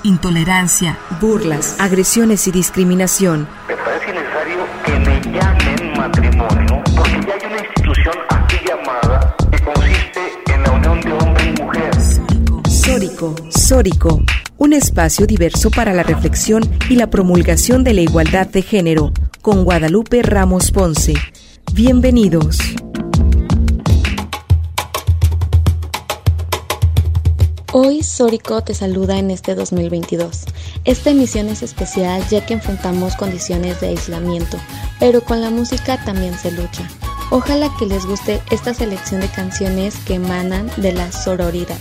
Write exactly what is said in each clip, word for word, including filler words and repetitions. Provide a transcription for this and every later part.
intolerancia, burlas, agresiones y discriminación. Me parece necesario que me llamen matrimonio, porque ya hay una institución aquí llamada que consiste en la unión de hombre y mujer. Sórico, Sórico, un espacio diverso para la reflexión y la promulgación de la igualdad de género, con Guadalupe Ramos Ponce. Bienvenidos. Hoy Sórico te saluda en este dos mil veintidós. Esta emisión es especial ya que enfrentamos condiciones de aislamiento, pero con la música también se lucha. Ojalá que les guste esta selección de canciones que emanan de la sororidad.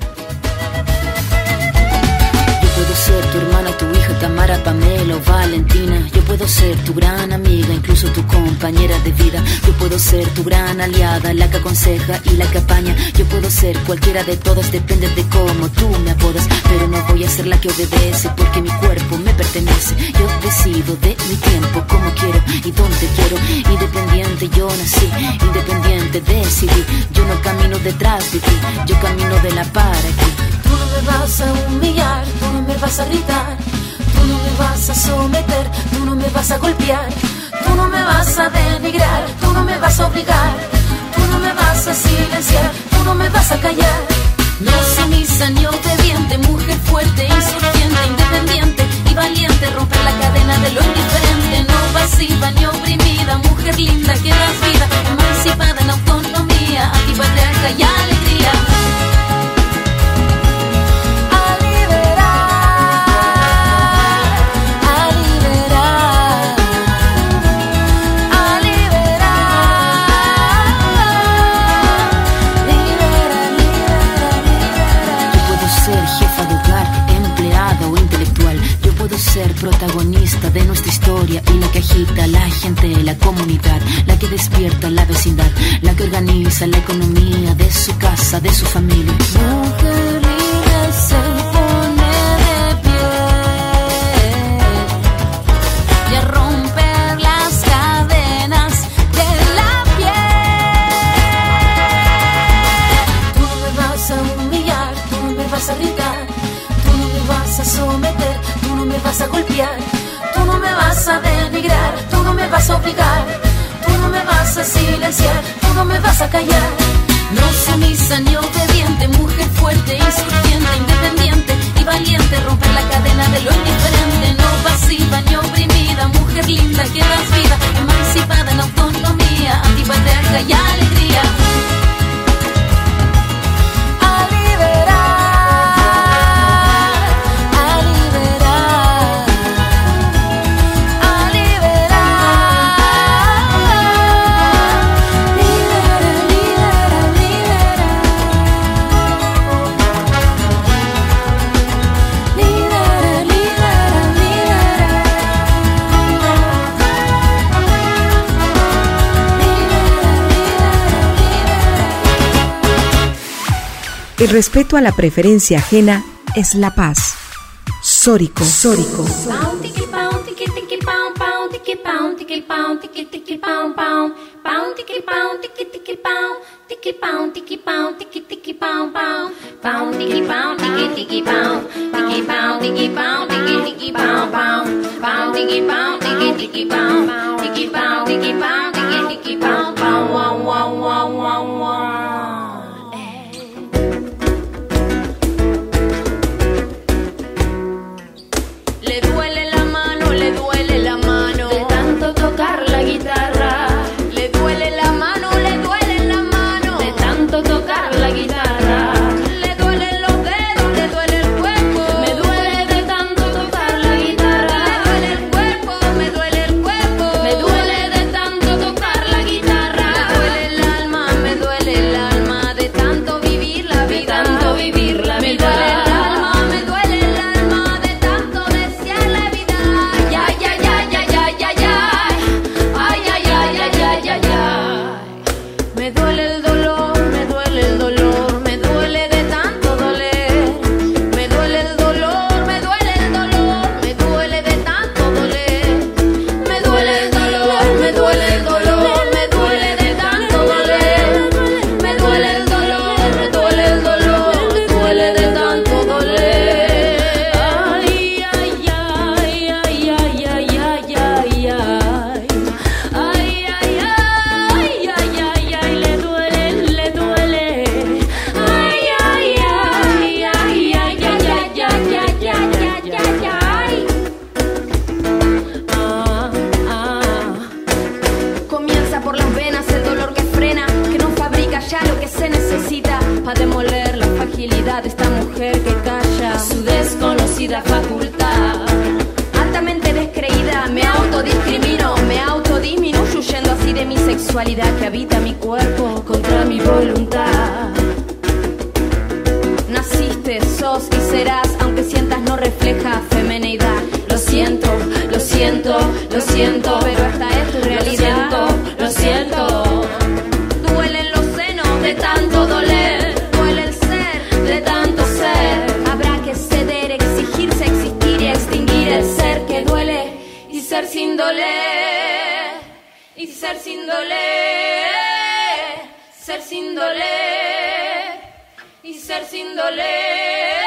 Yo puedo ser tu hermana, tu hija, Tamara, Pamela o Valentina. Yo puedo ser tu gran amiga, incluso tu compañera de vida. Yo puedo ser tu gran aliada, la que aconseja y la que apaña. Yo puedo ser cualquiera de todas, depende de cómo tú me apodas. Pero no voy a ser la que obedece, porque mi cuerpo me pertenece. Yo decido de mi tiempo, cómo quiero y dónde quiero. Independiente yo nací, independiente decidí. Yo no camino detrás de ti, yo camino de la para aquí. Tú no me vas a humillar, tú no me vas a gritar, tú no me vas a someter, tú no me vas a golpear, tú no me vas a denigrar, tú no me vas a obligar, tú no me vas a silenciar, tú no me vas a callar. No sumisa ni obediente, mujer fuerte, insurgente, independiente y valiente, romper la cadena de lo indiferente, no pasiva ni oprimida, mujer linda que das vida, emancipada en autonomía, antipatriarca y alegría. Ser protagonista de nuestra historia y la que agita a la gente, la comunidad, la que despierta la vecindad, la que organiza la economía de su casa, de su familia. Mujer libre se pone de pie y a romper las cadenas de la piel. Tú no me vas a humillar, tú no me vas a gritar, tú no me vas a someter, tú no me vas a golpear, tú no me vas a denigrar, tú no me vas a obligar, tú no me vas a silenciar, tú no me vas a callar. No sumisa ni obediente, mujer fuerte, insurgente, independiente y valiente, romper la cadena de lo indiferente, no pasiva ni oprimida, mujer linda que das vida, emancipada en autonomía, antipatriarca y alegría. El respeto a la preferencia ajena es la paz. Sórico, Sórico. Me duele la facultad. Altamente descreída, me autodiscrimino, me autodisminuyo, huyendo así de mi sexualidad que habita mi cuerpo contra mi voluntad. Naciste, sos y serás, aunque sientas no refleja femineidad. Lo siento, lo siento, lo siento, pero esta es tu realidad. Lo siento, lo siento. Duelen los senos de tanto doler, duele el ser de tanto ser. Habrá que ceder, exigirse, existir y extinguir el ser que duele y ser sin doler, y ser sin doler, ser sin doler, y ser sin doler.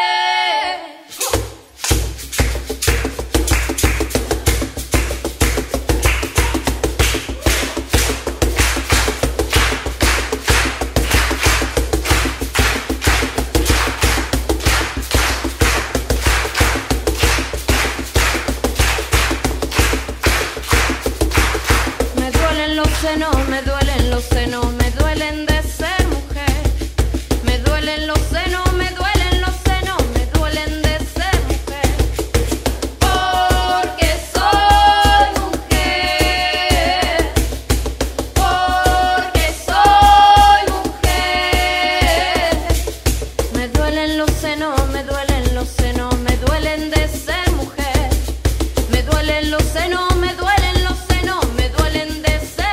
Me duelen los senos, me duelen de ser mujer. Me duelen los senos, me duelen los senos, me duelen de ser mujer. Porque soy mujer, porque soy mujer. Me duelen los senos, me duelen los senos, me duelen de ser mujer. Me duelen los senos, me duelen los senos, me duelen de ser.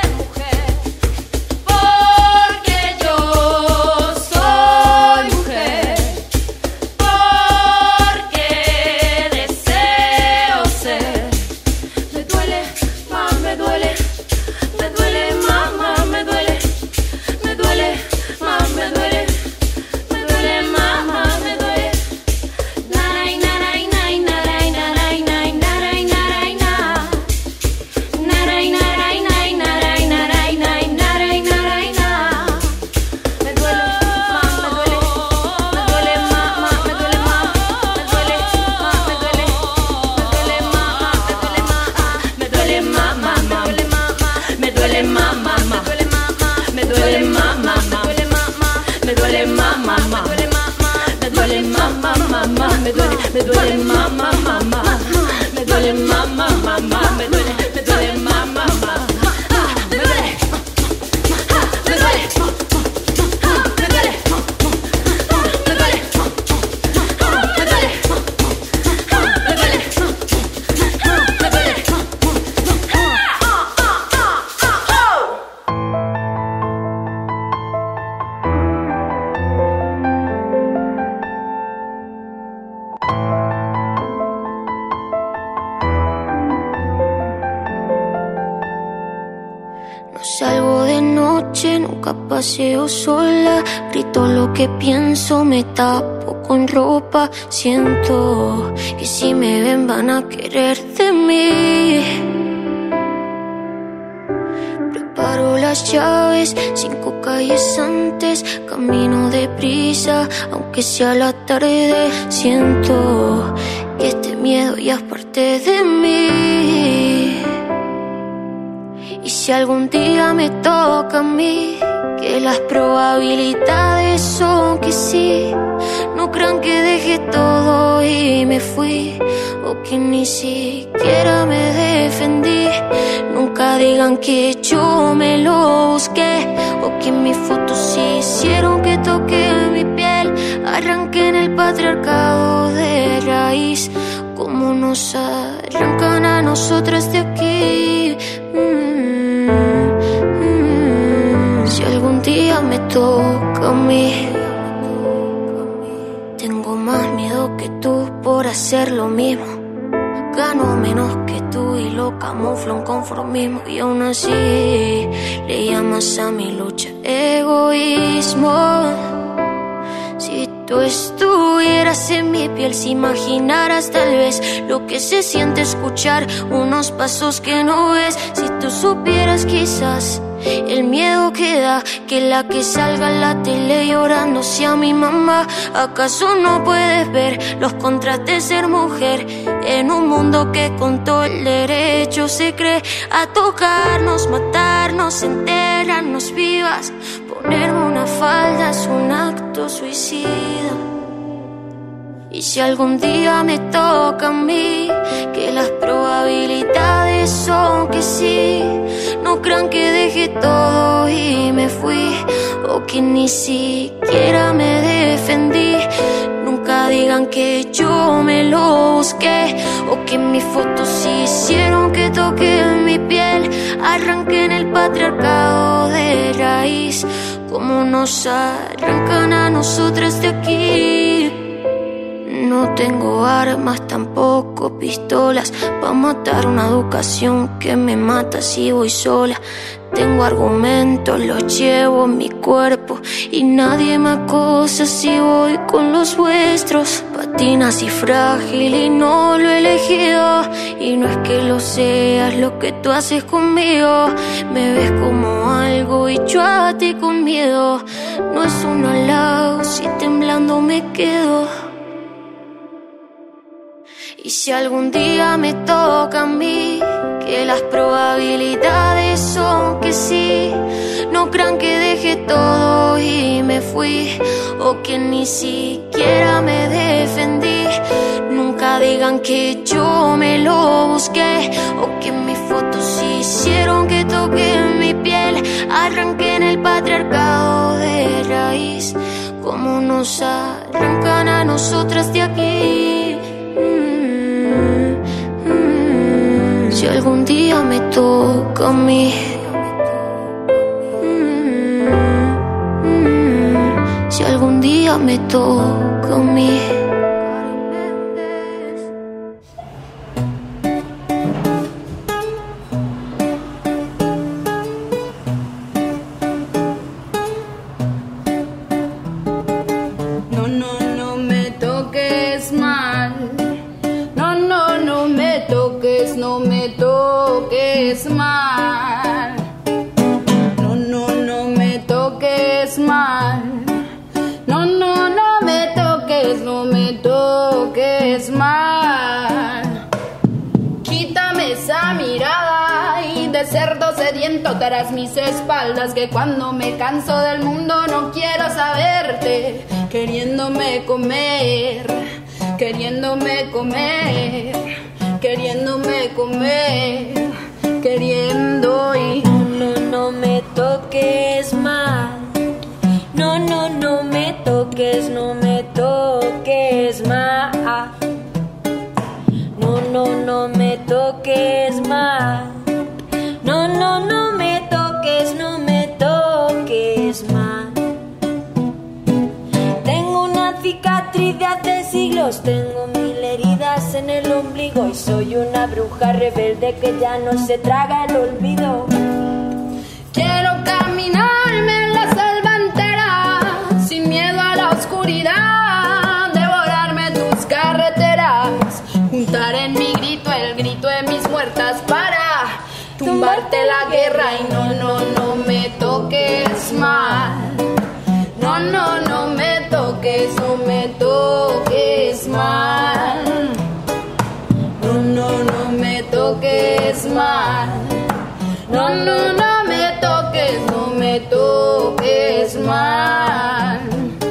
Me duele, me duele mamá, mamá, me duele mamá, mamá, me duele, me duele mamá, mamá, me duele, me duele, me duele, me duele, me duele, me duele, me duele. Salgo de noche, nunca paseo sola. Grito lo que pienso, me tapo con ropa. Siento que si me ven van a querer de mí. Preparo las llaves, cinco calles antes. Camino deprisa, aunque sea la tarde. Siento que este miedo ya es parte de mí. Y si algún día me toca a mí, que las probabilidades son que sí. No crean que dejé todo y me fui, o que ni siquiera me defendí. Nunca digan que yo me lo busqué, o que mis fotos hicieron que toque mi piel. Arranquen el patriarcado de raíz, como nos arrancan a nosotras de aquí. mm, mm. Si algún día me toca a mí, tengo más miedo que tú por hacer lo mismo. Gano menos que tú y lo camuflo en conformismo. Y aún así le llamas a mi lucha egoísmo. Si tú estuvieras en mi piel, si imaginaras tal vez lo que se siente escuchar unos pasos que no ves. Si tú supieras quizás el miedo que da que la que salga en la tele llorando sea mi mamá. ¿Acaso no puedes ver los contras de ser mujer en un mundo que con todo el derecho se cree a tocarnos, matarnos, enterrarnos vivas? Ponerme una falda es un acto suicida. Y si algún día me toca a mí, que las probabilidades son que sí. No crean que dejé todo y me fui, o que ni siquiera me defendí. Nunca digan que yo me lo busqué, o que mis fotos hicieron que toque mi piel. Arranquen el patriarcado de raíz, como nos arrancan a nosotras de aquí. No tengo armas, tampoco pistolas, pa' matar una educación que me mata si voy sola. Tengo argumentos, los llevo en mi cuerpo, y nadie me acosa si voy con los vuestros. Patinas y frágil y no lo he elegido, y no es que lo seas lo que tú haces conmigo. Me ves como algo y yo a ti con miedo. No es un halago si temblando me quedo. Y si algún día me toca a mí, que las probabilidades son que sí. No crean que dejé todo y me fui, o que ni siquiera me defendí. Nunca digan que yo me lo busqué, o que mis fotos hicieron que toque mi piel. Arranquen el patriarcado de raíz, como nos arrancan a nosotras de aquí. Si algún día me toca a mí, mm, mm, si algún día me toca a mí. No, no, no me toques mal. No, no, no me toques, no me toques mal. No, no, no me toques mal. No, no, no me toques, no me toques mal. Quítame esa mirada y de cerdo sediento tras mis espaldas, que cuando me canso del mundo no quiero saberte, queriéndome comer, queriéndome comer, queriéndome comer, queriendo y... No, no, no me toques mal. No, no, no me toques, no me toques mal. No, no, no me toques mal. No, no, no me toques, no me toques mal. Tengo una cicatriz de hace siglos, tengo mil heridas en el ombligo, y soy una bruja rebelde que ya no se traga el olvido. Quiero caminarme en la selva entera, sin miedo a la oscuridad, devorarme tus carreteras, juntar en mi grito el grito de mis muertas para tumbarte la guerra. Y no, no, no me toques mal. No, no, no me toques, no me toques mal. No, no, no me toques mal. No, no, no me toques, no me toques mal.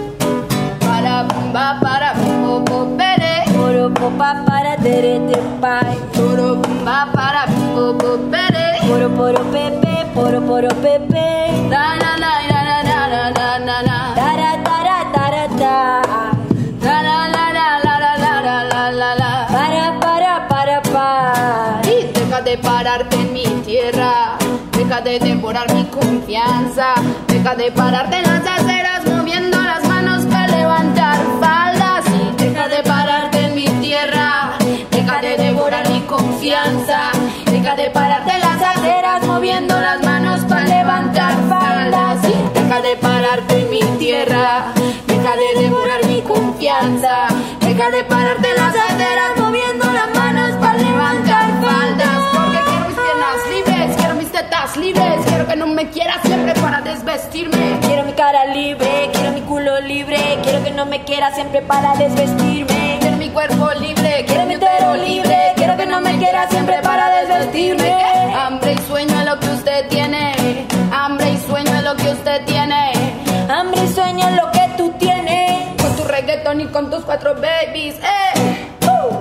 Para bumba, para bumbo, pere. Poro popa para tere pai. Poro bumba, para bumbo, pere. Poro poro pepe, poro poro pepe. Da na na na na na na na na. Tara tara tara ta. La la la la la la la la la la. Para para para para. Y deja de pararte en mi tierra, deja de devorar mi confianza, deja de pararte en las aceras moviendo las manos para levantar faldas. Y deja de pararte en mi tierra, deja de devorar mi confianza, deja de pararte en las aceras moviendo las manos para levantar faldas. Y deja de pararte en mi tierra, deja de devorar mi confianza, deja de pararte en las aceras moviendo las manos para levantar faldas. Porque quiero mis piernas libres, quiero mis tetas libres, quiero que no me quieras siempre para desvestirme. Quiero mi cara libre, quiero mi culo libre, quiero que no me quiera siempre para desvestirme. Quiero mi cuerpo libre, quiero mi utero libre, quiero que no me quiera siempre para desvestirme. Hambre y sueño es lo que usted tiene, hambre y sueño es lo que usted tiene, hambre y sueño es lo que tú tienes. Con tu reggaetón meto ni con tus cuatro babies, eh. Uh.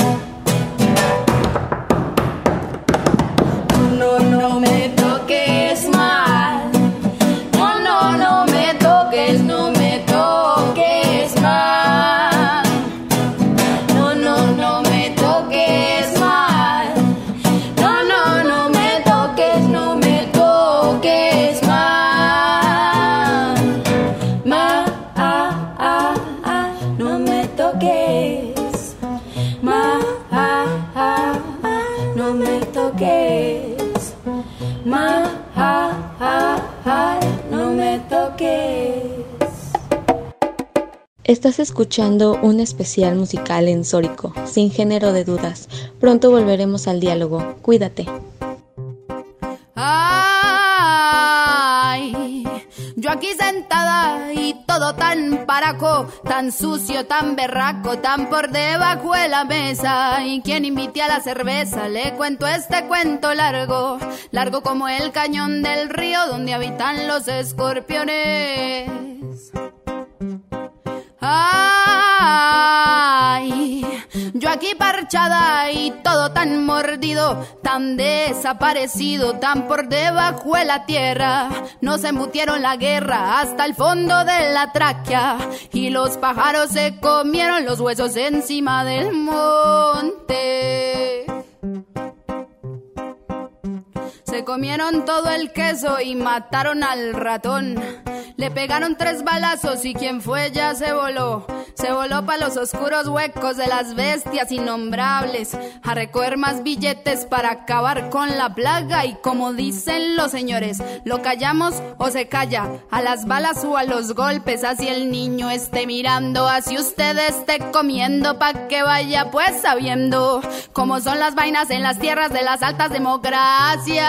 No, no me toques más. No, no, no me toques, no me toques más. No, no, no me toques más. No, no, no me toques, no me toques más. Ma, ah, ah, ah, no me toques. Ma, ah, ah, ah, no me toques. Ma, ah, ah, ah, no me toques. Estás escuchando un especial musical en Sórico, sin género de dudas. Pronto volveremos al diálogo. Cuídate. Ay, yo aquí sentada y todo tan paraco, tan sucio, tan berraco, tan por debajo de la mesa. Y quien invite a la cerveza, le cuento este cuento largo, largo como el cañón del río donde habitan los escorpiones. Ay, yo aquí parchada y todo tan mordido, tan desaparecido, tan por debajo de la tierra. Nos embutieron la guerra hasta el fondo de la tráquea y los pájaros se comieron los huesos encima del monte. Se comieron todo el queso y mataron al ratón. Le pegaron tres balazos y quien fue ya se voló. Se voló pa' los oscuros huecos de las bestias innombrables, a recoger más billetes para acabar con la plaga. Y como dicen los señores, lo callamos o se calla, a las balas o a los golpes. Así el niño esté mirando, así usted esté comiendo, pa' que vaya pues sabiendo cómo son las vainas en las tierras de las altas democracias.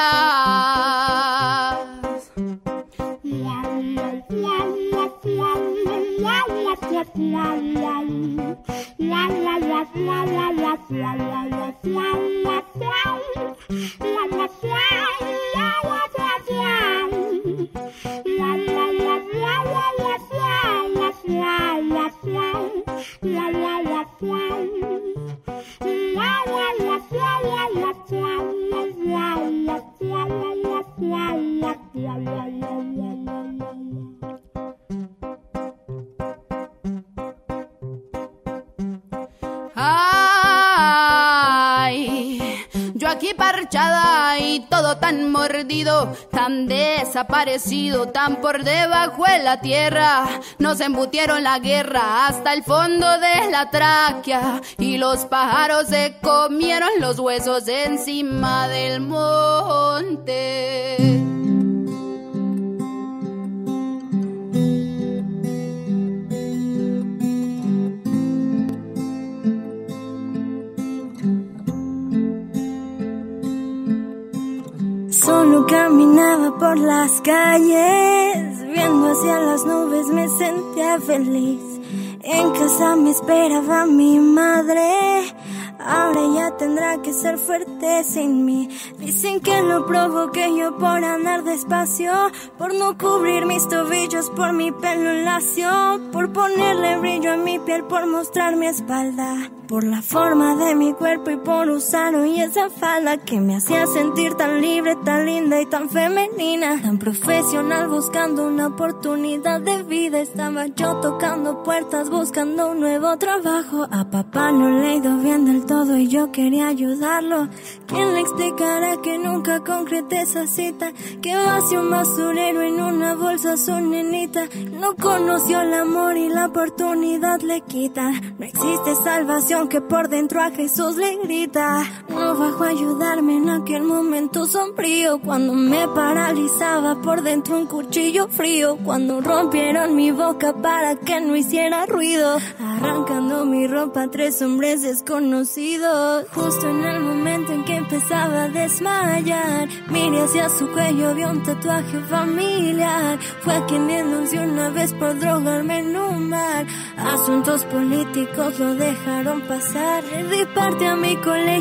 Ay, yo aquí parchada y todo tan mordido, tan desaparecido, tan por debajo de la tierra. Nos embutieron la guerra hasta el fondo de la tráquea y los pájaros se comieron los huesos encima del monte. Solo caminaba por las calles, viendo hacia las nubes me sentía feliz. En casa me esperaba mi madre, ahora ya tendrá que ser fuerte sin mí. Dicen que lo provoqué yo por andar despacio, por no cubrir mis tobillos, por mi pelo lacio, por ponerle brillo a mi piel, por mostrar mi espalda, por la forma de mi cuerpo y por usar hoy esa falda que me hacía sentir tan libre, tan linda y tan femenina, tan profesional, buscando una oportunidad de vida. Estaba yo tocando puertas, buscando un nuevo trabajo. A papá no le he ido bien del todo y yo quería ayudarlo. ¿Quién le explicará que nunca concreté esa cita? Que vació un basurero en una bolsa a su nenita. No conoció el amor y la oportunidad le quita. No existe salvación que por dentro a Jesús le grita. No bajó a ayudarme en aquel momento sombrío, cuando me paralizaba por dentro un cuchillo frío, cuando rompieron mi boca para que no hiciera ruido, arrancando mi ropa a tres hombres desconocidos. Justo en el momento en que empezaba a desmayar, miré hacia su cuello, vi un tatuaje familiar. Fue quien denunció una vez por drogarme en un bar. Asuntos políticos lo dejaron pasar. Le di parte a mi colegio, pero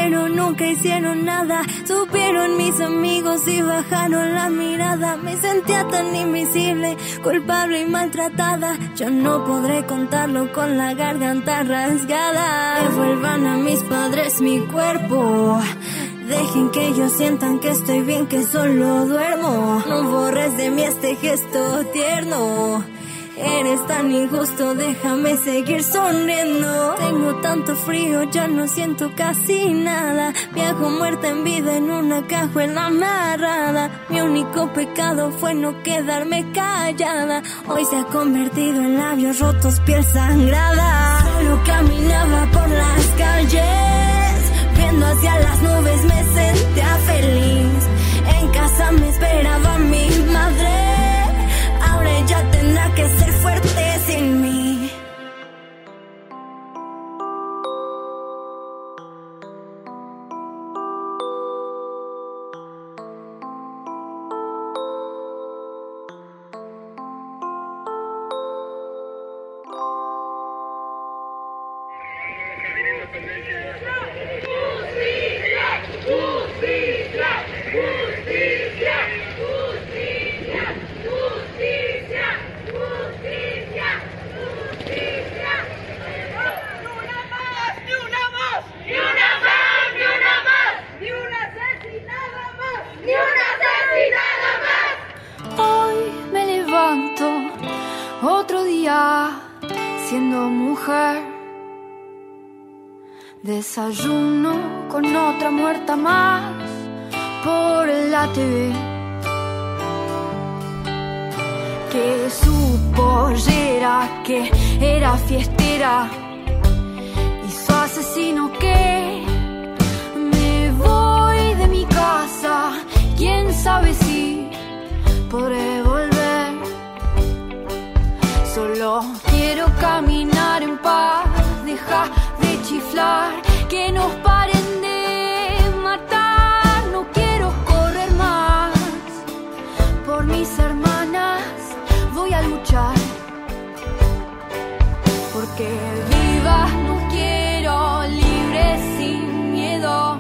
pero nunca hicieron nada. Supieron mis amigos y bajaron la mirada. Me sentía tan invisible, culpable y maltratada. Yo no podré contarlo con la garganta rasgada. Devuelvan a mis padres mi cuerpo. Dejen que ellos sientan que estoy bien, que solo duermo. No borres de mí este gesto tierno. Eres tan injusto, déjame seguir sonriendo. Tengo tanto frío, ya no siento casi nada. Viajo muerta en vida en una cajuela amarrada. Mi único pecado fue no quedarme callada. Hoy se ha convertido en labios rotos, piel sangrada. Solo caminaba por las calles, viendo hacia las nubes me sentía feliz. En casa me esperaba mi madre. Ahora ella tendrá que ser fuerte sin mí. Desayuno con otra muerta más por la T V, que su pollera, que era fiestera, y su asesino que me voy de mi casa. Quién sabe si podré volver. Solo quiero caminar en paz, deja de chiflar, que nos paren de matar. No quiero correr más, por mis hermanas voy a luchar, porque vivas no quiero, libres sin miedo.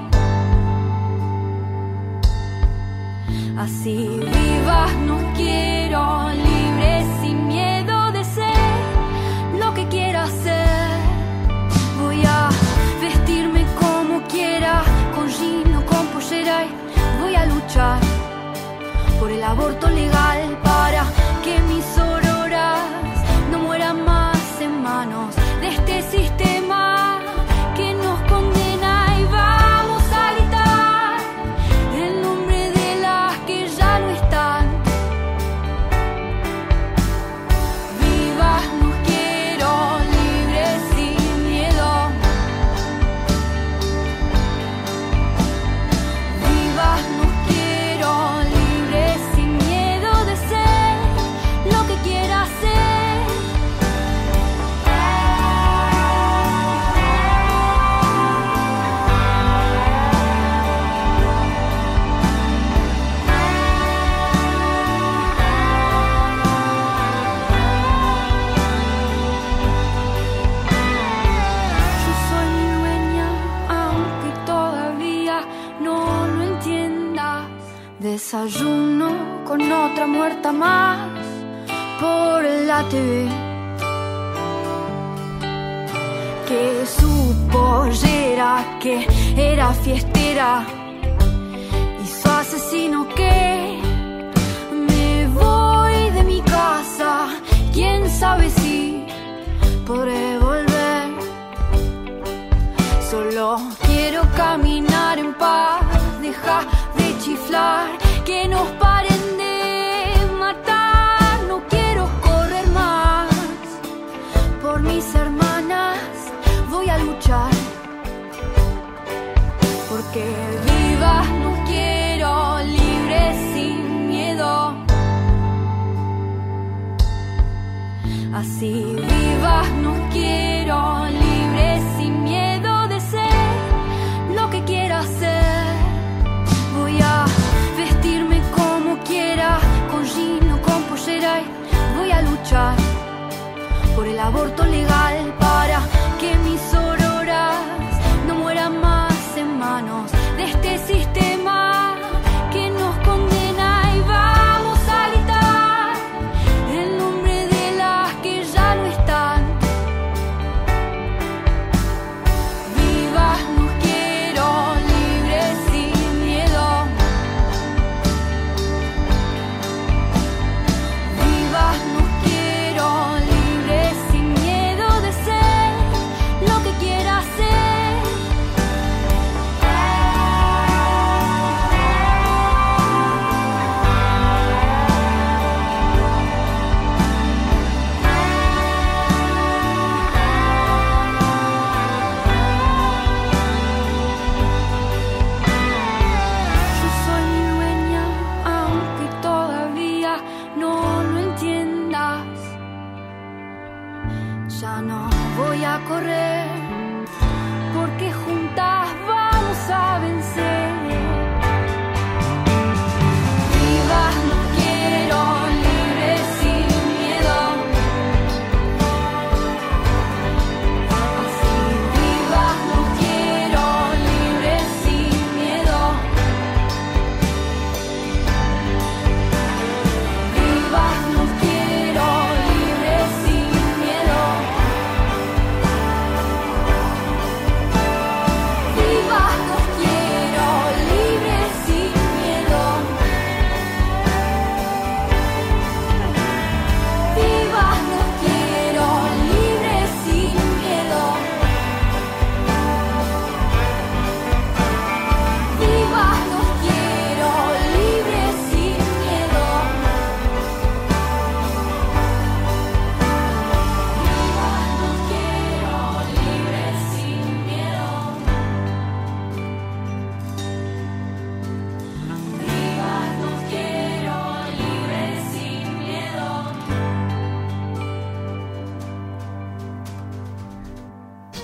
Así vivas no quiero, libres sin miedo de ser lo que quiera ser. Voy a vestirme como quiera, con jean o con pollera, y voy a luchar por el aborto legal, para que mis auroras no mueran más en manos de este sistema que nos condena. Y vamos a gritar el nombre de las que ya no están. Vivas nos quiero, libres sin miedo. Vivas nos quiero, libres sin miedo de ser lo que quiera ser. Yo soy mi dueña, aunque todavía no lo entiendas. Desayuno con otra muerta más por la T V, que su pollera, que era fiestera, y su asesino que me voy de mi casa. Quién sabe si podré volver. Solo quiero caminar en paz, deja de chiflar, que nos paren de matar. No quiero correr más, por mis hermanas voy a luchar, porque vivas nos quiero, libres sin miedo. Así vivas nos quiero, libres sin miedo de ser lo que quiera ser. Voy a vestirme como quiera, con jean o con pollera, y voy a luchar por el aborto legal, para que mis auroras no mueran más en manos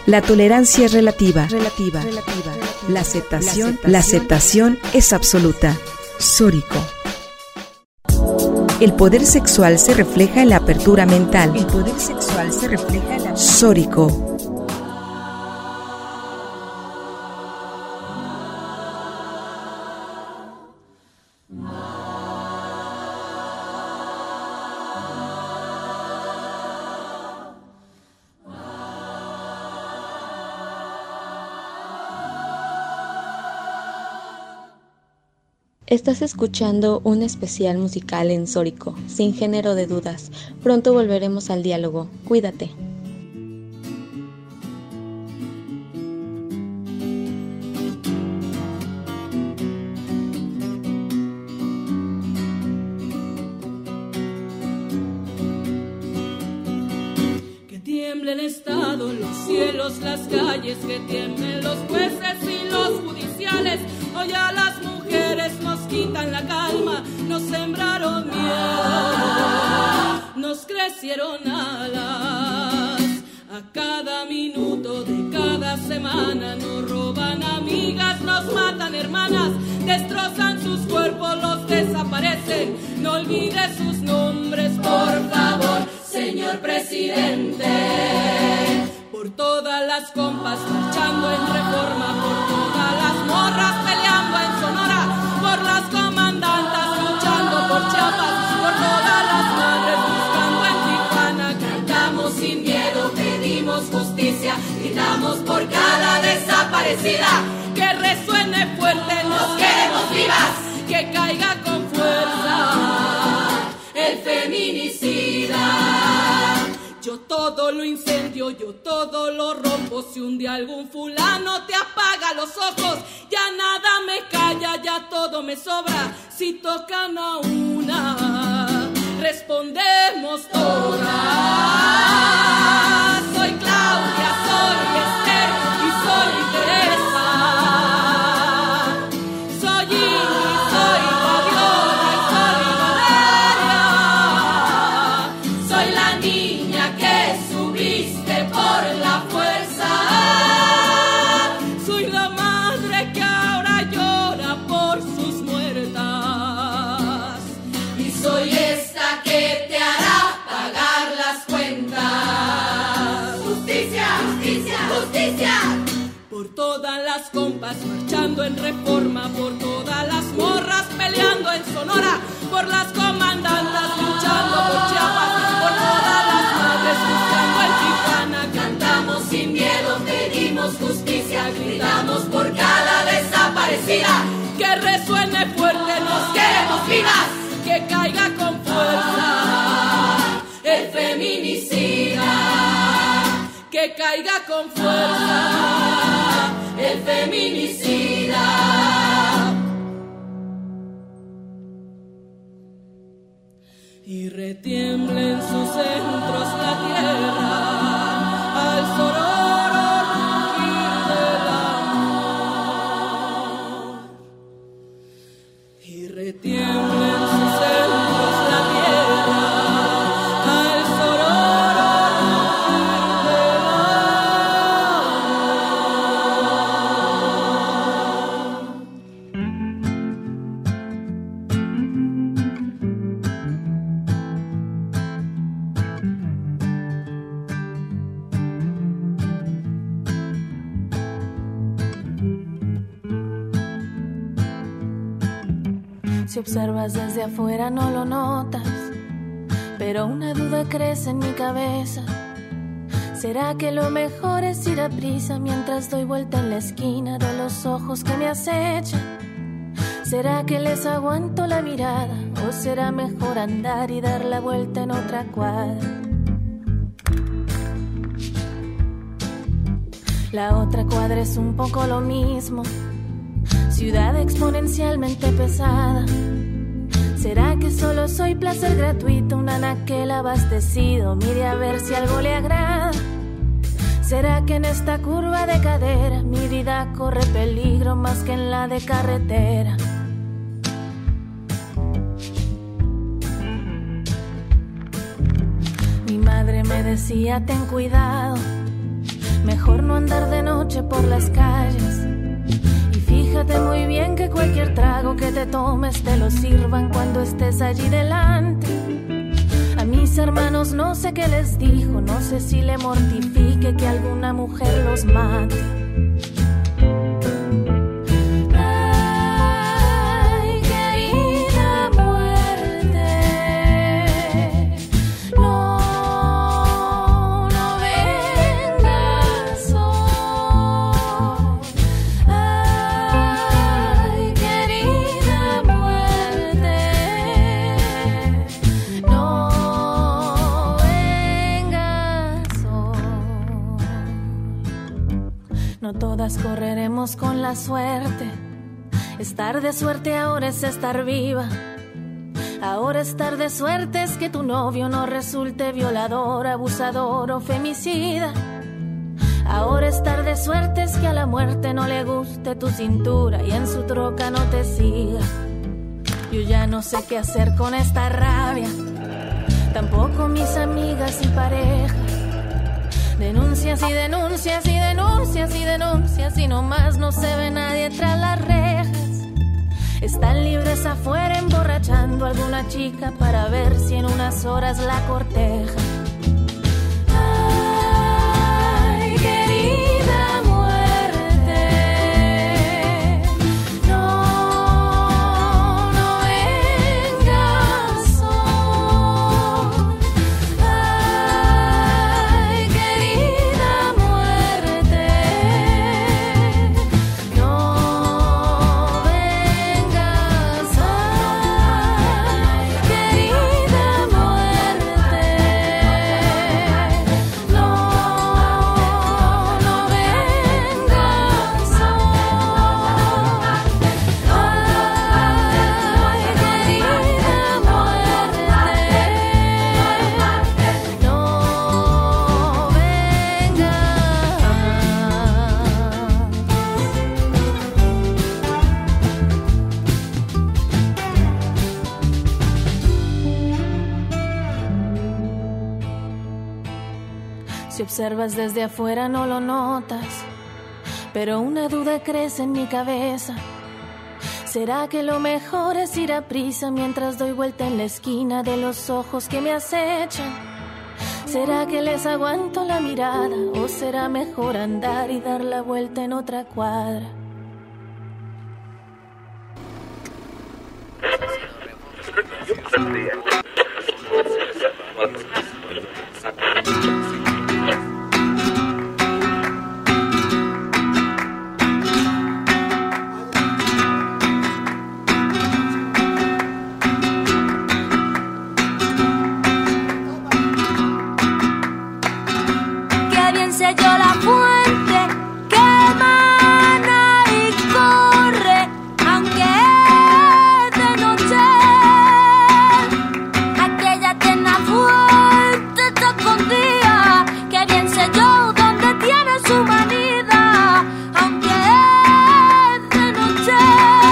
La tolerancia es relativa. Relativa. Relativa. La aceptación, la aceptación es absoluta. Sórico. El poder sexual se refleja en la apertura mental. El poder sexual se refleja en la... Sórico. Estás escuchando un especial musical en Sórico, sin género de dudas. Pronto volveremos al diálogo. Cuídate. Que tiemblen estado los cielos, las calles, que tiemblen los jueces y los judiciales. Hoy a las mujeres nos quitan la calma, nos sembraron miedo, nos crecieron alas. A cada minuto de cada semana nos roban amigas, nos matan hermanas, destrozan sus cuerpos, los desaparecen. No olvide sus nombres, por favor, señor presidente. Por todas las compas marchando en Reforma, por todas las morras peleando en Sonora, por las comandantas luchando por Chiapas, por todas las madres buscando en Tijuana. Cantamos sin miedo, pedimos justicia, gritamos por cada desaparecida. Que resuene fuerte, nos queremos vivas, que caiga con fuerza el feminicida. Yo todo lo incendio, yo todo lo rompo. Si un día algún fulano te apaga los ojos, ya nada me calla, ya todo me sobra. Si tocan a una, respondemos todas. Soy Claudia, soy Esther y soy Teresa. Soy Ingrid, soy Fabiola y soy Valeria. Soy la niña que subiste por la fuerza. Soy la madre que ahora llora por sus muertas. Y soy esta que te hará pagar las cuentas. Justicia, justicia, justicia. Por todas las compas marchando en Reforma, por todas las morras peleando en Sonora, por las comandantas luchando por Chiapas, por todas las madres buscando en Tijuana. Cantamos sin miedo, pedimos justicia, gritamos por cada desaparecida. Que resuene fuerte, nos queremos vivas, que caiga con fuerza el feminicida. Que caiga con fuerza el feminicida. Y retiembla en sus centros la tierra al sororo rugir del amor. Y retiembla en sus centros la tierra al sororo rugir del Si observas desde afuera no lo notas, pero una duda crece en mi cabeza. ¿Será que lo mejor es ir a prisa mientras doy vuelta en la esquina de los ojos que me acechan? ¿Será que les aguanto la mirada o será mejor andar y dar la vuelta en otra cuadra? La otra cuadra es un poco lo mismo, ciudad exponencialmente pesada. ¿Será que solo soy placer gratuito, un anaquel abastecido? Mire a ver si algo le agrada. ¿Será que en esta curva de cadera mi vida corre peligro más que en la de carretera? Mi madre me decía ten cuidado, Mejor no andar de noche por las calles. Y fíjate muy bien que cualquier trago que te tomes te lo sirvan cuando estés allí delante. A mis hermanos no sé qué les dijo, no sé si le mortifique que alguna mujer los mate. No todas correremos con la suerte. Estar de suerte ahora es estar viva. Ahora estar de suerte es que tu novio no resulte violador, abusador o femicida. Ahora estar de suerte es que a la muerte no le guste tu cintura y en su troca no te siga. Yo ya no sé qué hacer con esta rabia, tampoco mis amigas y parejas. Denuncias y denuncias y denuncias y denuncias y nomás no se ve nadie tras las rejas. Están libres afuera emborrachando a alguna chica para ver si en unas horas la corteja. Ay, querida muerte, no, no vengas hoy. Ay, querida muerte, no vengas hoy. Querida muerte, no, no vengas hoy. Ay, querida muerte, no vengas. Si observas desde afuera no lo notas, pero una duda crece en mi cabeza. ¿Será que lo mejor es ir a prisa mientras doy vuelta en la esquina de los ojos que me acechan? ¿Será que les aguanto la mirada o será mejor andar y dar la vuelta en otra cuadra? Que bien sé yo la fuente que emana y corre, aunque es de noche. Aquella eterna fuente está escondida. Que bien sé yo dónde tiene su manida, aunque es de noche.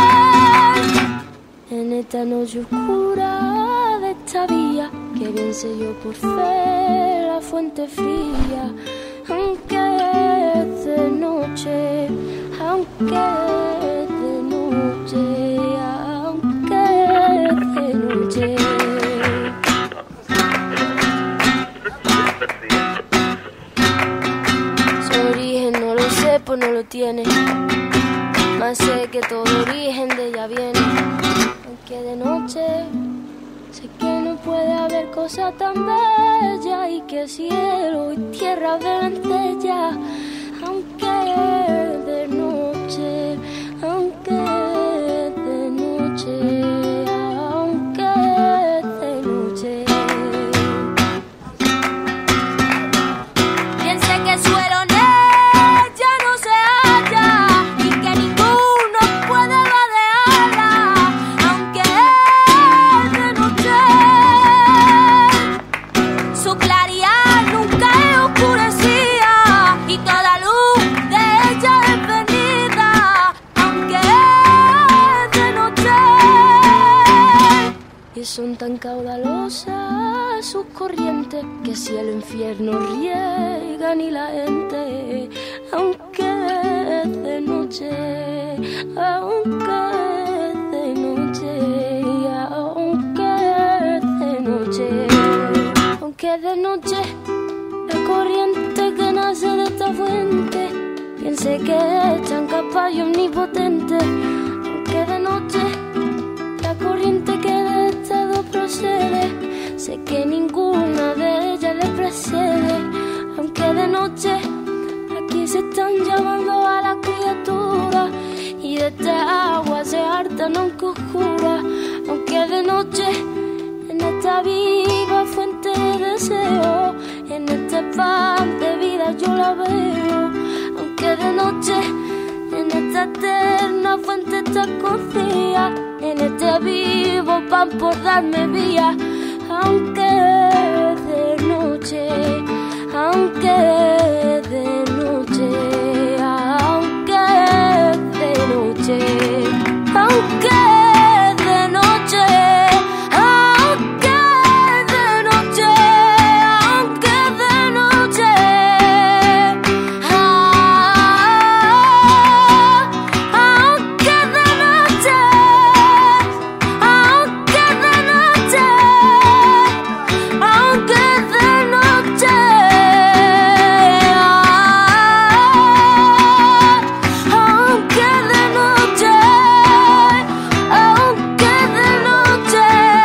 En esta noche oscura de esta vía, que bien sé yo por fe la fuente fría, aunque es de noche, aunque es de noche, aunque es de noche. Su origen no lo sé, pues no lo tiene, más sé que todo origen de ella viene, aunque de noche. Sé que no puede haber cosa tan bella y que cielo y tierra ven de ella, aunque es de noche, aunque es de noche, aunque es de noche. Bien sé que el suelo en ella no se halla y que ninguno puede vadearla, aunque es de noche. Su claridad nunca es oscurecida y toda luz de ella es venida, aunque es de noche. Y son tan caudalosas sus corrientes que cielo e infierno riegan y la gente, aunque es de noche, aunque es de noche, aunque es de noche, aunque es de noche, la corriente que nace de esta fuente, piense que es tan capaz y omnipotente, aunque de noche, la corriente que de estado procede, sé que ninguna de ellas le precede, aunque de noche aquí se están llamando a la criatura y de esta agua se hartan aunque oscura, aunque de noche en esta viva fuente de deseo, en este pan de vida yo la veo, aunque de noche en esta eterna fuente está escondida, en este vivo pan por darme vía, aunque de noche, aunque de noche, aunque de noche, aunque de noche, aunque de noche, aunque de noche, aunque de noche, aunque de noche, aunque de noche, aunque de noche, aunque de noche,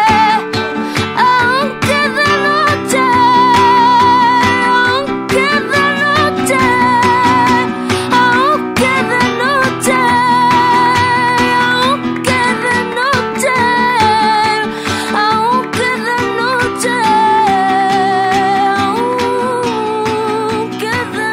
aunque de noche, aunque de noche, aunque de noche, aunque de noche, aunque de noche, aunque de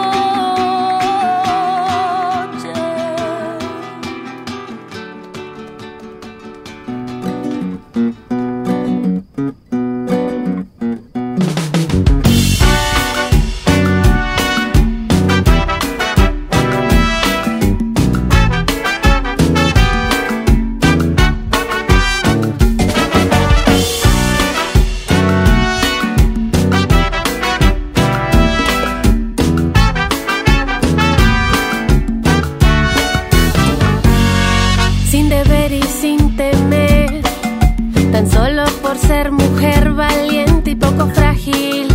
sin deber y sin temer, tan solo por ser mujer valiente y poco frágil,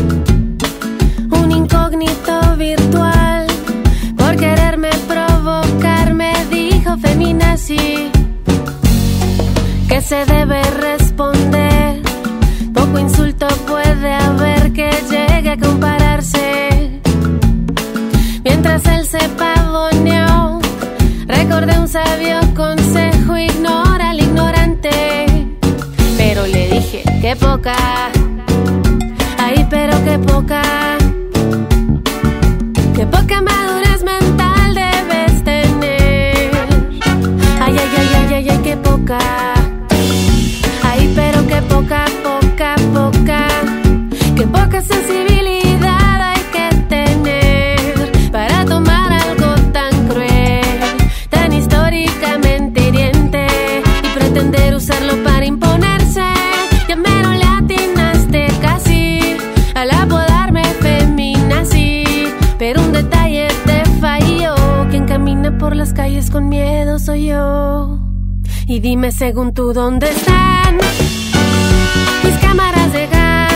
un incógnito virtual, por quererme provocar me dijo feminazi, que se debe responder, poco insulto puede haber que llegue a compararse, mientras él se pavoneó, recordé un sabio consejo, ignora al ignorante, pero le dije, qué poca, ay, pero qué poca, qué poca madurez mental debes tener, ay, ay, ay, ay, ay, ay, qué poca, ay, pero qué poca, poca, poca, qué poca sensibilidad hay que tener para tomar algo tan cruel, tan históricamente hiriente y pretender usarlo para imponerse. Ya mero le atinaste casi al apodarme feminazi, pero un detalle te falló, quien camina por las calles con miedo soy yo. Y dime según tú dónde están mis cámaras de gas,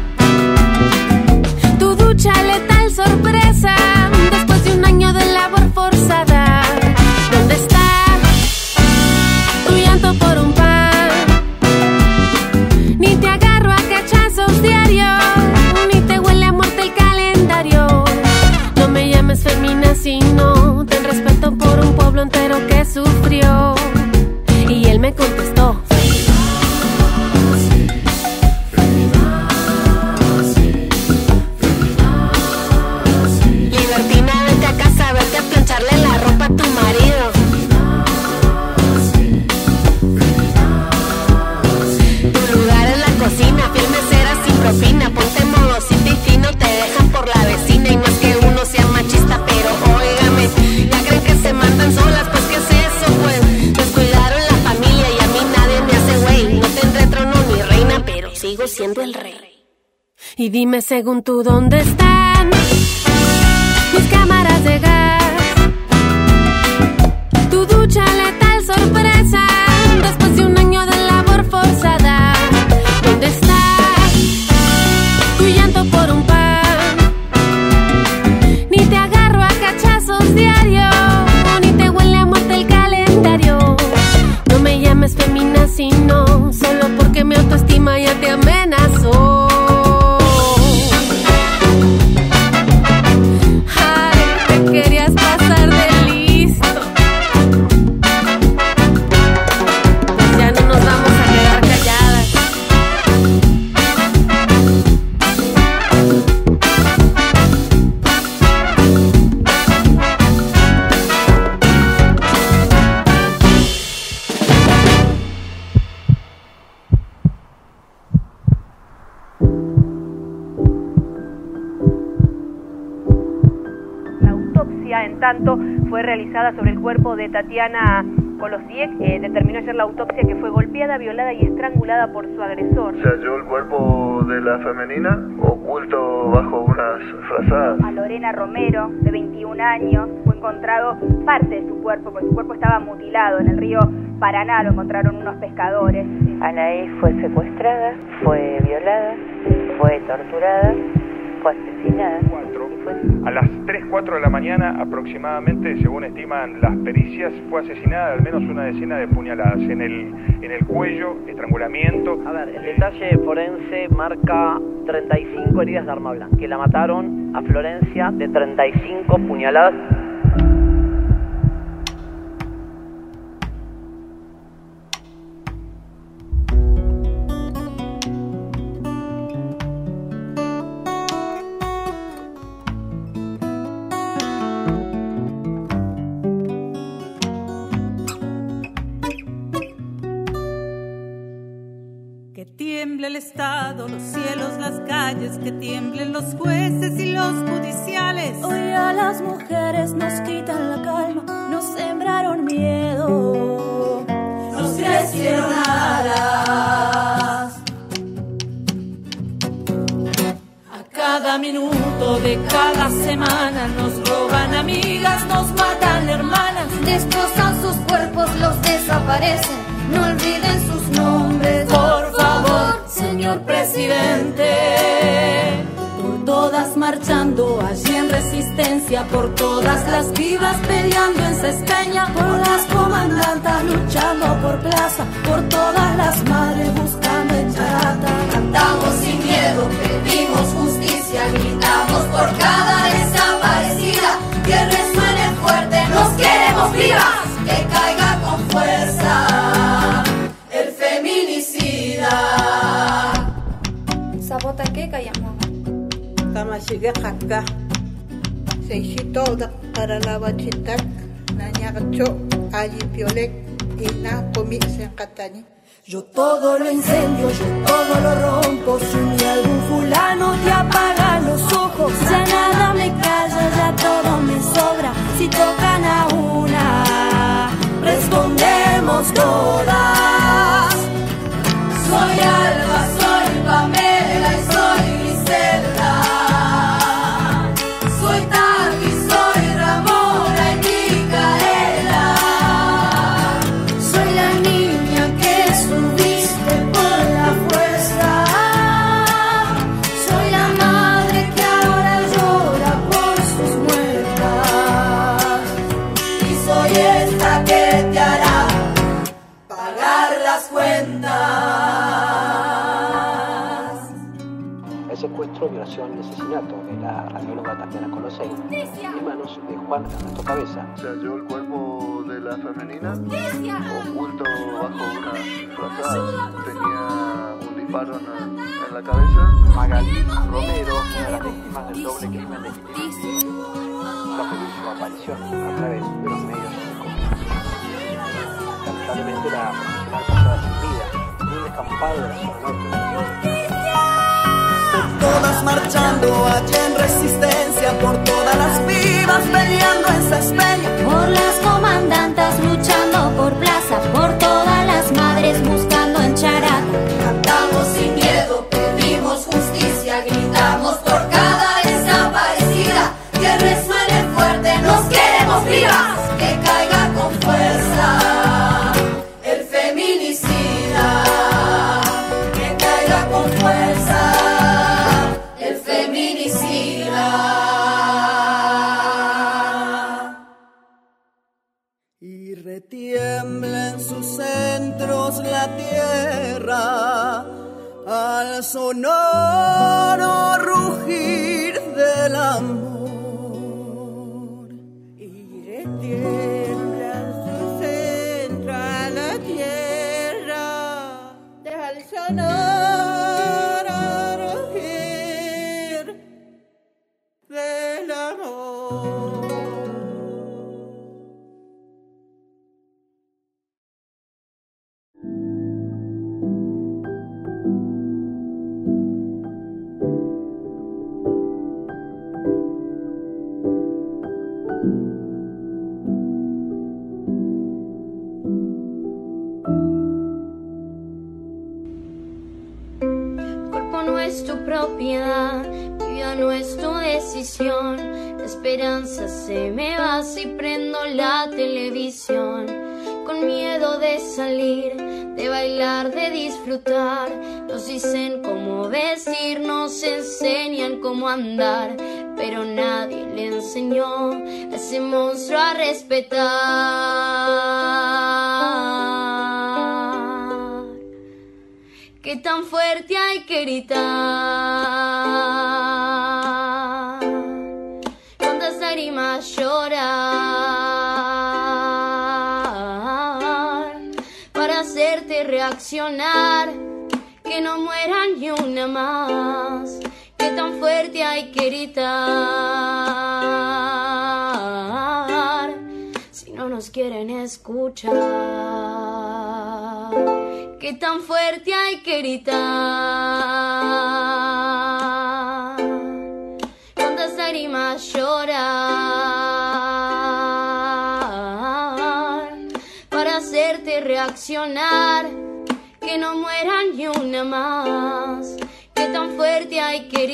tu ducha letal sorpresa después de un año de labor forzada, ¿dónde está tu llanto por un pan? Ni te agarro a cachazos diarios, ni te huele a muerte el calendario. No me llames feminazi, no, ten respeto por un pueblo entero que sufrió. Y él me contestó, libertina, vete a casa, vete a plancharle la ropa. siendo el rey. Y dime según tú dónde están mis cámaras de gas, tu ducha letal sorpresa después de un año de labor forzada. ¿Dónde está tu llanto por un pan? Ni te agarro a cachazos diario, ni te huele a muerte el calendario. No me llames femina sino solo porque mi autoestima ya te amenazó. Querías pasar de listo, pues ya no nos vamos a quedar calladas. En tanto, fue realizada sobre el cuerpo de Tatiana Kolosiek. Eh, determinó ayer la autopsia que fue golpeada, violada y estrangulada por su agresor. Se halló el cuerpo de la femenina oculto bajo unas frazadas. A Lorena Romero, de veintiún años, fue encontrado parte de su cuerpo, porque su cuerpo estaba mutilado en el río Paraná, lo encontraron unos pescadores. Anaí fue secuestrada, fue violada, fue torturada, fue asesinada. A las tres, cuatro de la mañana aproximadamente, según estiman las pericias, fue asesinada al menos una decena de puñaladas en el, en el cuello, estrangulamiento. A ver, el detalle forense marca treinta y cinco heridas de arma blanca, que la mataron a Florencia de treinta y cinco puñaladas. El Estado, los cielos, las calles, que tiemblen los jueces y los judiciales. Hoy a las mujeres nos quitan la calma, nos sembraron miedo, nos crecieron alas. A cada minuto de cada semana nos roban amigas, nos matan hermanas, destrozan sus cuerpos, los desaparecen. No olviden sus nombres, por favor, señor presidente. Por todas marchando allí en resistencia, por todas las vivas peleando en Cespeña, por las comandantas luchando por plaza, por todas las madres buscando en Charata. Cantamos sin miedo, pedimos justicia, gritamos por cada desaparecida. Que resuene fuerte, nos queremos vivas, que caiga con fuerza el feminicida. Sabota que callamos. Tamasiga hakka. Seisito para la bachitak. Nañagacho ayipiolek ina comi senkatani. Yo todo lo incendio, yo todo lo rompo. Si ni algún fulano te apaga los ojos, ya nada me calla, ya todo me sobra. Si tocan a una, respondemos todas. Soy Alba, soy Pamela y soy Griselda. Soy Tati, soy Ramona y Micaela. Soy la niña que subiste por la fuerza. Soy la madre que ahora llora por sus muertas. Y soy esta que te hará pagar las cuentas. Secuestro, violación y asesinato de la radióloga Tatiana Kolosiek en manos de Juan Ernesto Cabeza. Se halló el cuerpo de la femenina oculto bajo unas frazadas. Tenía un disparo en, en la cabeza. Magalí Romero, una de las víctimas del doble crimen de feminicidio, sufrió su aparición a través de los medios de comunicación. Lamentablemente la profesional pasada sin vida en un descampado de la zona norte de la todas marchando allí en resistencia, por todas las vivas peleando en Cespeña, por las comandantas luchando por plaza, por todas las madres buscando en Charata. Cantamos sin miedo, pedimos Y retiembla en sus centros la tierra al sonoro rugir del amor. Y retiembla en su centro a la tierra al sonoro rugir del amor. No es tu propiedad, vida no es tu decisión. La esperanza se me va si prendo la televisión. Con miedo de salir, de bailar, de disfrutar. Nos dicen cómo vestir, nos enseñan cómo andar, pero nadie le enseñó a ese monstruo a respetar. Que tan fuerte hay que gritar, cuántas lágrimas llorar, para hacerte reaccionar, que no muera ni una más. Que tan fuerte hay que gritar, si no nos quieren escuchar. Que tan fuerte hay que gritar, cuántas lágrimas llorar, para hacerte reaccionar, que no muera ni una más. Que tan fuerte hay que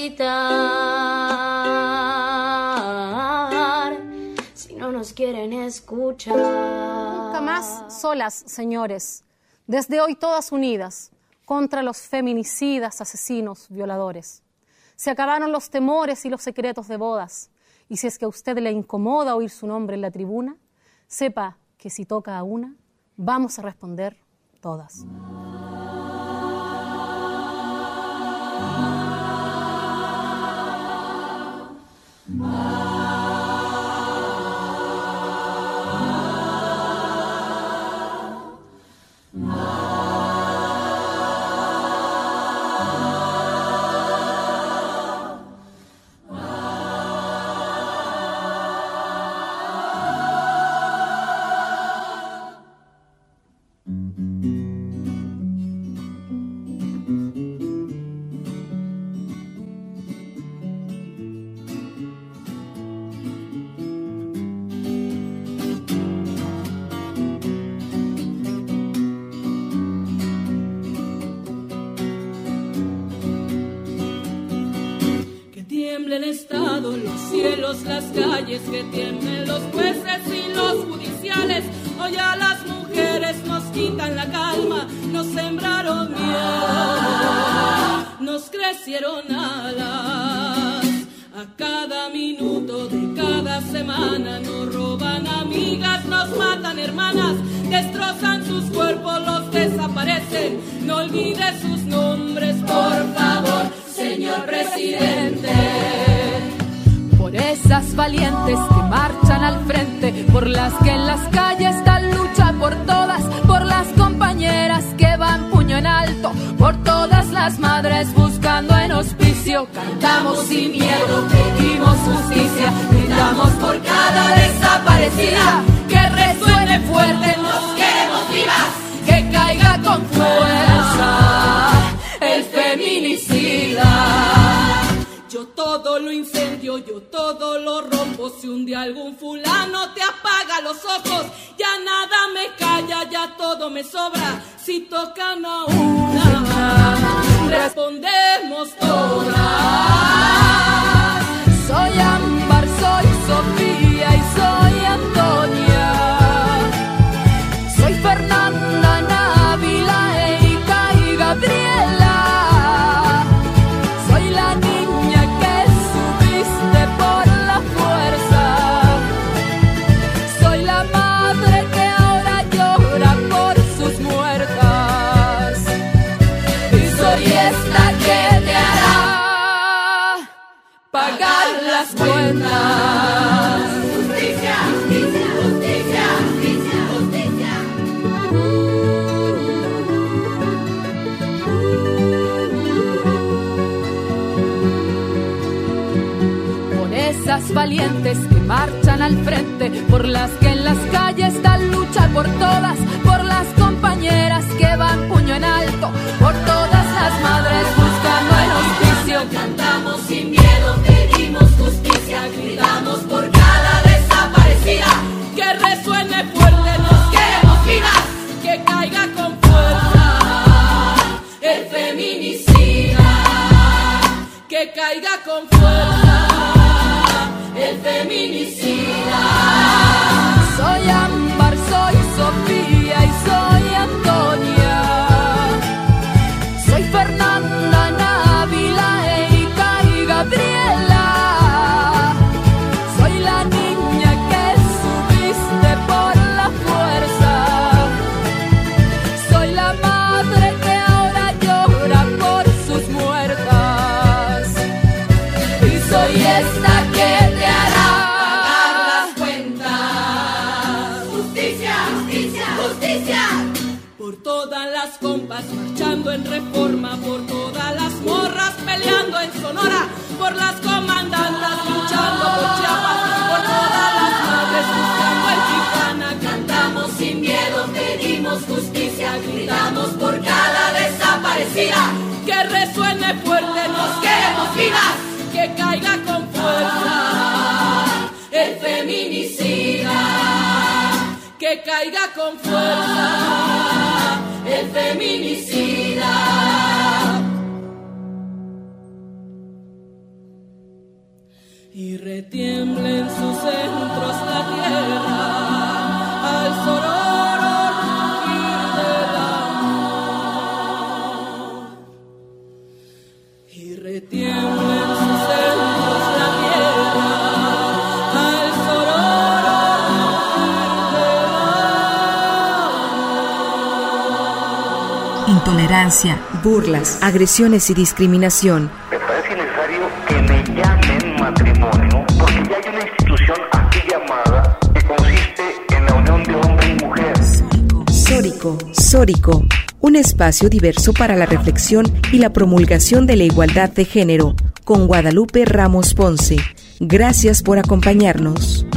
gritar, si no nos quieren escuchar. Nunca más solas, señores. Desde hoy todas unidas contra los feminicidas, asesinos, violadores. Se acabaron los temores y los secretos de bodas. Y si es que a usted le incomoda oír su nombre en la tribuna, sepa que si toca a una, vamos a responder todas. El Estado, los cielos, las calles, que tiemblen los jueces y los judiciales. Hoy a las mujeres nos quitan la calma, nos sembraron miedo, nos crecieron alas. A cada minuto de cada semana nos roban amigas, nos matan hermanas, destrozan sus cuerpos, los desaparecen. No olvide sus nombres, por favor, señor presidente. Por esas valientes que marchan al frente, por las que en las calles dan lucha por todas, por las compañeras que van puño en alto, por todas las madres buscando en hospicio. Cantamos sin miedo, pedimos justicia, gritamos por cada desaparecida. Que resuene fuerte, nos queremos vivas, que caiga con fuerza el feminicida. Yo todo lo incendio, yo todo lo rompo. Si un día algún fulano te apaga los ojos, ya nada me calla, ya todo me sobra. Si tocan a una, respondemos todas. Soy Ámbar, soy Sofía y soy Antonia. Soy Fernanda, Návila, Erika y Gabriela. Soy la niña que subiste por la fuerza. Soy la madre que las cuentas. Justicia, justicia, justicia, justicia, justicia. Por esas valientes que marchan al frente, por las que en las calles dan lucha por todas, por las compañeras que van puño en alto, por todas las madres buscando el hospicio. Cantamos sin miedo, pedimos justicia, gritamos por cada desaparecida. Que resuene fuerte, nos queremos vivas, que caiga con fuerza el feminicida, que caiga con fuerza el feminicida. Soy Ámbar, soy Sofía y soy Antonia. Soy Fernanda, Návila, Erika y Gabriela. Soy la niña que subiste por la fuerza. Soy la madre que ahora llora por sus muertas. Y soy esta que te hará pagar las cuentas. Justicia, justicia, justicia. Por todas las compas marchando en Reforma, por todas las morras peleando en Sonora, por las comandantas luchando por Chiapas, por todas las madres buscando en Tijuana. Cantamos sin miedo, pedimos justicia, gritamos por cada desaparecida. Que resuene fuerte, nos queremos vivas, que caiga con fuerza el feminicida, que caiga con fuerza el feminicida. Y retiembla en sus centros la tierra al sonoro rugir del amor. Y retiembla en sus centros la tierra al sonoro rugir del amor. Intolerancia, burlas, agresiones y discriminación. Me parece necesario que me llamen matrimonio, porque ya hay una institución así llamada que consiste en la unión de hombre y mujer. Sórico, Sórico, un espacio diverso para la reflexión y la promulgación de la igualdad de género, con Guadalupe Ramos Ponce. Gracias por acompañarnos.